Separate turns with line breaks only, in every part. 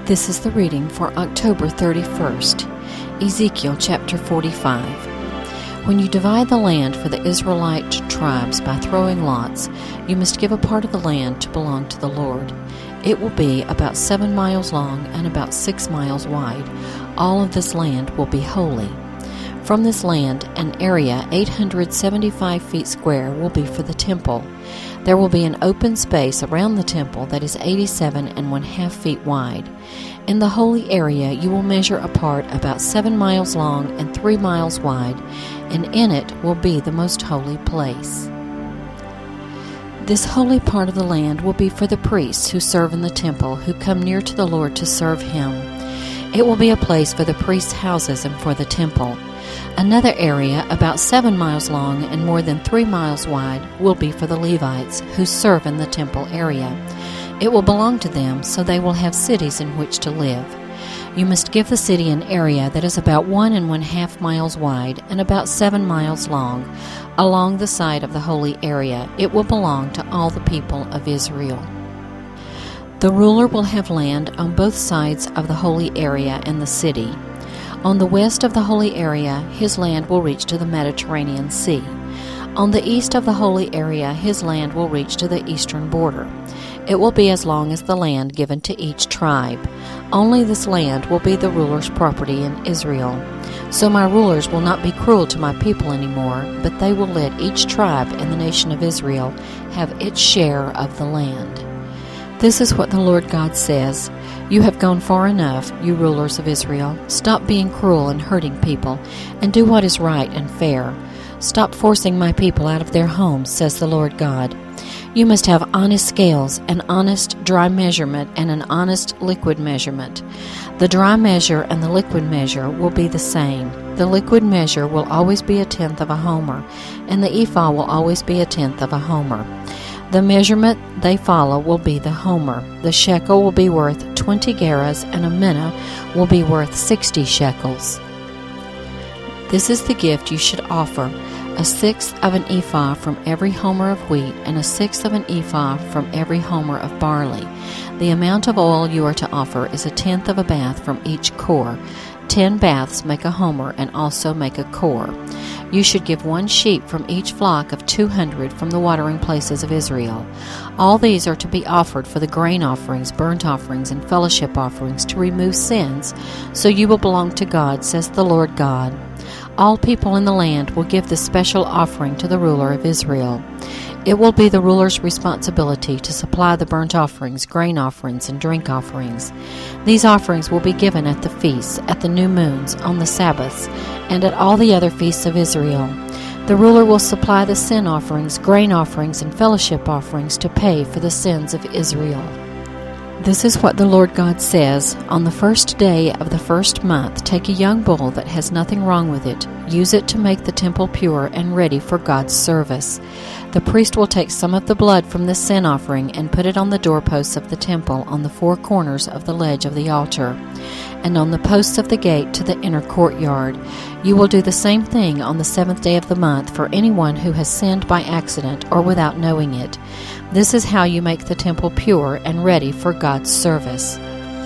This is the reading for October 31st, Ezekiel chapter 45. When you divide the land for the Israelite tribes by throwing lots, you must give a part of the land to belong to the Lord. It will be about 7 miles long and about 6 miles wide. All of this land will be holy. From this land, an area 875 feet square will be for the temple. There will be an open space around the temple that is 87½ feet wide. In the holy area you will measure a part about 7 miles long and 3 miles wide, and in it will be the most holy place. This holy part of the land will be for the priests who serve in the temple, who come near to the Lord to serve Him. It will be a place for the priests' houses and for the temple. Another area, about 7 miles long and more than 3 miles wide, will be for the Levites, who serve in the temple area. It will belong to them, so they will have cities in which to live. You must give the city an area that is about 1½ miles wide and about 7 miles long, along the side of the holy area. It will belong to all the people of Israel. The ruler will have land on both sides of the holy area and the city. On the west of the holy area, his land will reach to the Mediterranean Sea. On the east of the holy area, his land will reach to the eastern border. It will be as long as the land given to each tribe. Only this land will be the ruler's property in Israel. So my rulers will not be cruel to my people anymore, but they will let each tribe in the nation of Israel have its share of the land. This is what the Lord God says: You have gone far enough, you rulers of Israel. Stop being cruel and hurting people, and do what is right and fair. Stop forcing my people out of their homes, says the Lord God. You must have honest scales, an honest dry measurement, and an honest liquid measurement. The dry measure and the liquid measure will be the same. The liquid measure will always be 1/10 of a homer, and the ephah will always be 1/10 of a homer. The measurement they follow will be the homer. The shekel will be worth 20 gerahs, and a mina will be worth 60 shekels. This is the gift you should offer: 1/6 of an ephah from every homer of wheat, and 1/6 of an ephah from every homer of barley. The amount of oil you are to offer is 1/10 of a bath from each core. 10 baths make a homer, and also make a core. You should give 1 sheep from each flock of 200 from the watering places of Israel. All these are to be offered for the grain offerings, burnt offerings, and fellowship offerings to remove sins, so you will belong to God, says the Lord God. All people in the land will give this special offering to the ruler of Israel. It will be the ruler's responsibility to supply the burnt offerings, grain offerings, and drink offerings. These offerings will be given at the feasts, at the new moons, on the Sabbaths, and at all the other feasts of Israel. The ruler will supply the sin offerings, grain offerings, and fellowship offerings to pay for the sins of Israel. This is what the Lord God says: On the first day of the first month, take a young bull that has nothing wrong with it. Use it to make the temple pure and ready for God's service. The priest will take some of the blood from the sin offering and put it on the doorposts of the temple, on the 4 corners of the ledge of the altar, and on the posts of the gate to the inner courtyard. You will do the same thing on the 7th day of the month for anyone who has sinned by accident or without knowing it. This is how you make the temple pure and ready for God's service.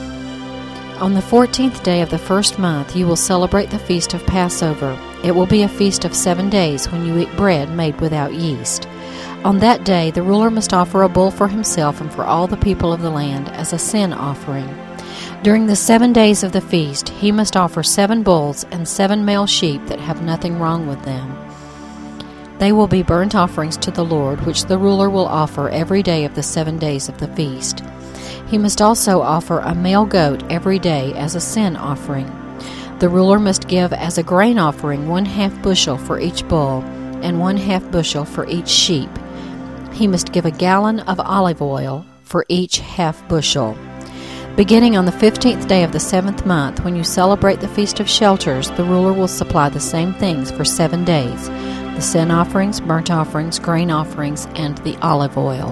On the 14th day of the first month you will celebrate the feast of Passover. It will be a feast of 7 days when you eat bread made without yeast. On that day the ruler must offer a bull for himself and for all the people of the land as a sin offering. During the 7 days of the feast he must offer 7 bulls and 7 male sheep that have nothing wrong with them. They will be burnt offerings to the Lord, which the ruler will offer every day of the 7 days of the feast. He must also offer a male goat every day as a sin offering. The ruler must give as a grain offering 1/2 bushel for each bull, and 1/2 bushel for each sheep. He must give a gallon of olive oil for each 1/2 bushel. Beginning on the 15th day of the 7th month, when you celebrate the Feast of Shelters, the ruler will supply the same things for 7 days: the sin offerings, burnt offerings, grain offerings, and the olive oil.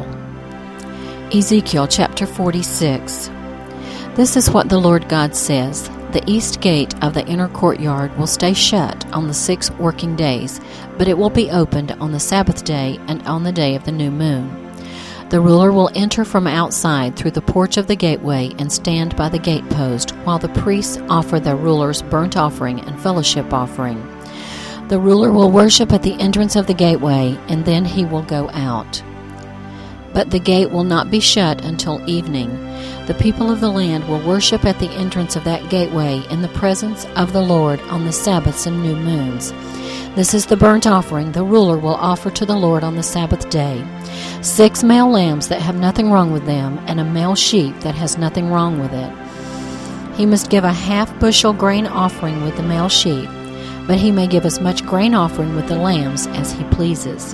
Ezekiel chapter 46. This is what the Lord God says: The east gate of the inner courtyard will stay shut on the 6 working days, but it will be opened on the Sabbath day and on the day of the new moon. The ruler will enter from outside through the porch of the gateway and stand by the gatepost, while the priests offer the ruler's burnt offering and fellowship offering. The ruler will worship at the entrance of the gateway, and then he will go out. But the gate will not be shut until evening. The people of the land will worship at the entrance of that gateway in the presence of the Lord on the Sabbaths and new moons. This is the burnt offering the ruler will offer to the Lord on the Sabbath day: 6 male lambs that have nothing wrong with them, and a male sheep that has nothing wrong with it. He must give a half-bushel grain offering with the male sheep, but he may give as much grain offering with the lambs as he pleases.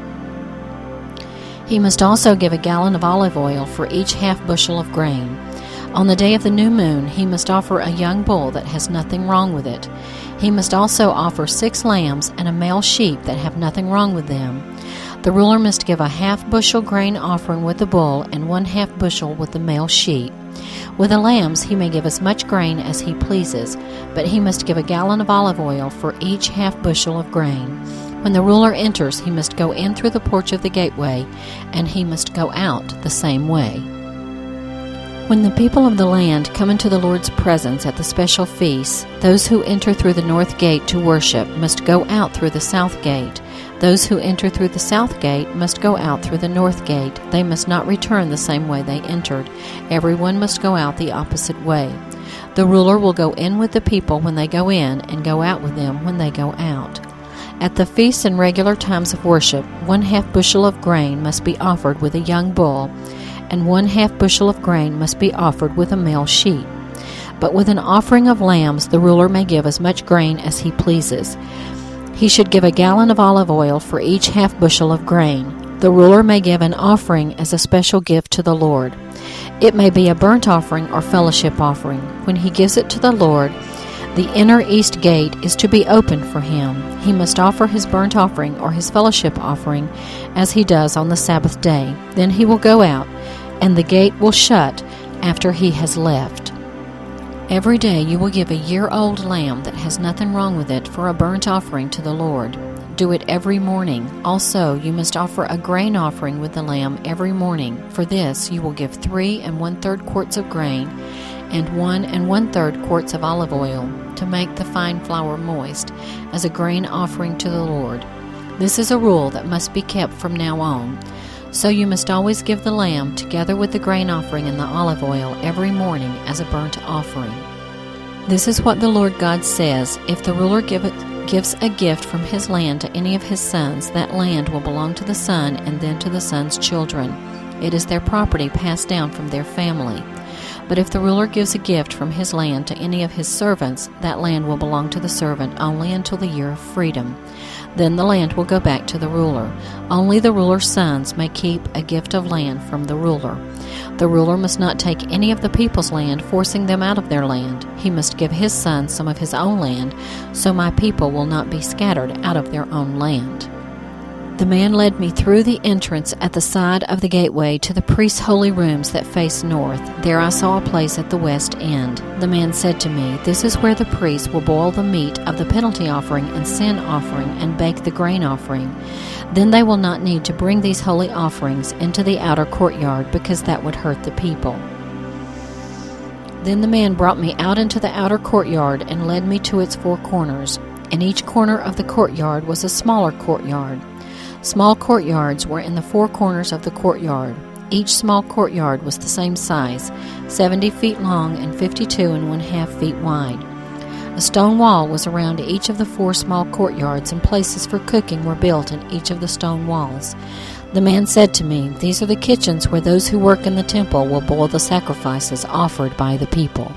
He must also give a gallon of olive oil for each half-bushel of grain. On the day of the new moon, he must offer a young bull that has nothing wrong with it. He must also offer 6 lambs and a male sheep that have nothing wrong with them. The ruler must give a half-bushel grain offering with the bull and 1/2 bushel with the male sheep. With the lambs he may give as much grain as he pleases, but he must give a gallon of olive oil for each half-bushel of grain. When the ruler enters, he must go in through the porch of the gateway, and he must go out the same way. When the people of the land come into the Lord's presence at the special feasts, those who enter through the north gate to worship must go out through the south gate. Those who enter through the south gate must go out through the north gate. They must not return the same way they entered. Everyone must go out the opposite way. The ruler will go in with the people when they go in, and go out with them when they go out. At the feasts and regular times of worship, 1/2 bushel of grain must be offered with a young bull, and 1/2 bushel of grain must be offered with a male sheep. But with an offering of lambs, the ruler may give as much grain as he pleases. He should give a gallon of olive oil for each half-bushel of grain. The ruler may give an offering as a special gift to the Lord. It may be a burnt offering or fellowship offering. When he gives it to the Lord, the inner east gate is to be opened for him. He must offer his burnt offering or his fellowship offering as he does on the Sabbath day. Then he will go out, and the gate will shut after he has left. Every day you will give a year-old lamb that has nothing wrong with it for a burnt offering to the Lord. Do it every morning. Also, you must offer a grain offering with the lamb every morning. For this you will give 3 1/3 quarts of grain and 1 1/3 quarts of olive oil to make the fine flour moist, as a grain offering to the Lord. This is a rule that must be kept from now on. So you must always give the lamb together with the grain offering and the olive oil every morning as a burnt offering. This is what the Lord God says: if the ruler gives a gift from his land to any of his sons, that land will belong to the son and then to the son's children. It is their property passed down from their family. But if the ruler gives a gift from his land to any of his servants, that land will belong to the servant only until the year of freedom. Then the land will go back to the ruler. Only the ruler's sons may keep a gift of land from the ruler. The ruler must not take any of the people's land, forcing them out of their land. He must give his sons some of his own land, so my people will not be scattered out of their own land. The man led me through the entrance at the side of the gateway to the priest's holy rooms that face north. There I saw a place at the west end. The man said to me, "This is where the priests will boil the meat of the penalty offering and sin offering and bake the grain offering. Then they will not need to bring these holy offerings into the outer courtyard, because that would hurt the people." Then the man brought me out into the outer courtyard and led me to its 4 corners. In each corner of the courtyard was a smaller courtyard. Small courtyards were in the 4 corners of the courtyard. Each small courtyard was the same size, 70 feet long and 52 1/2 feet wide. A stone wall was around each of the 4 small courtyards, and places for cooking were built in each of the stone walls. The man said to me, "These are the kitchens where those who work in the temple will boil the sacrifices offered by the people."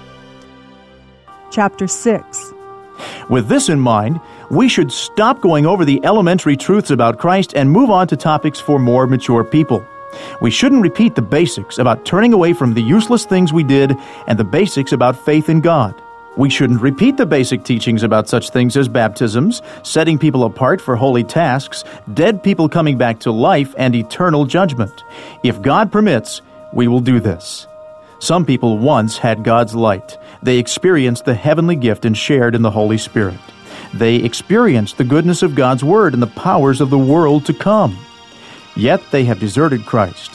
Chapter 6.
With this in mind, we should stop going over the elementary truths about Christ and move on to topics for more mature people. We shouldn't repeat the basics about turning away from the useless things we did and the basics about faith in God. We shouldn't repeat the basic teachings about such things as baptisms, setting people apart for holy tasks, dead people coming back to life, and eternal judgment. If God permits, we will do this. Some people once had God's light. They experienced the heavenly gift and shared in the Holy Spirit. They experienced the goodness of God's Word and the powers of the world to come. Yet they have deserted Christ.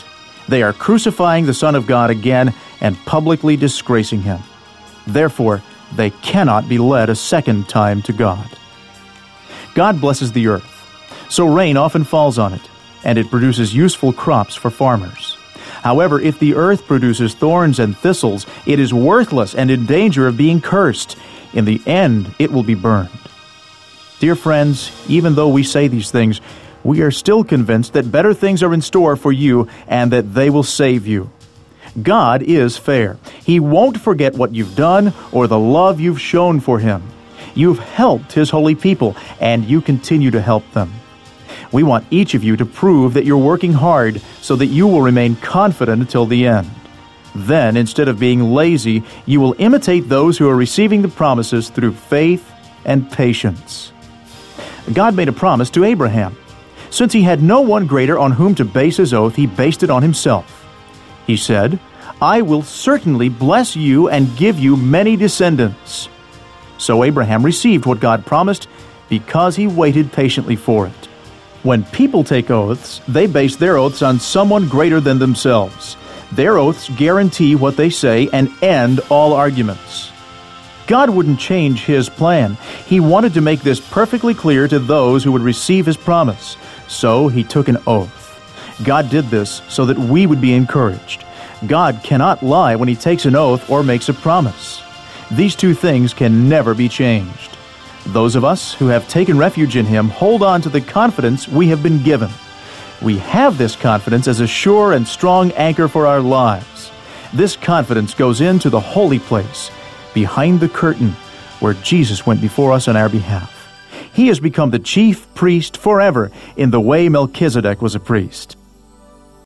They are crucifying the Son of God again and publicly disgracing him. Therefore, they cannot be led a second time to God. God blesses the earth, so rain often falls on it, and it produces useful crops for farmers. However, if the earth produces thorns and thistles, it is worthless and in danger of being cursed. In the end, it will be burned. Dear friends, even though we say these things, we are still convinced that better things are in store for you and that they will save you. God is fair. He won't forget what you've done or the love you've shown for Him. You've helped His holy people, and you continue to help them. We want each of you to prove that you're working hard so that you will remain confident until the end. Then, instead of being lazy, you will imitate those who are receiving the promises through faith and patience. God made a promise to Abraham. Since he had no one greater on whom to base his oath, he based it on himself. He said, "I will certainly bless you and give you many descendants." So Abraham received what God promised because he waited patiently for it. When people take oaths, they base their oaths on someone greater than themselves. Their oaths guarantee what they say and end all arguments. God wouldn't change His plan. He wanted to make this perfectly clear to those who would receive His promise. So He took an oath. God did this so that we would be encouraged. God cannot lie when He takes an oath or makes a promise. These two things can never be changed. Those of us who have taken refuge in Him hold on to the confidence we have been given. We have this confidence as a sure and strong anchor for our lives. This confidence goes into the holy place, behind the curtain, where Jesus went before us on our behalf. He has become the chief priest forever in the way Melchizedek was a priest.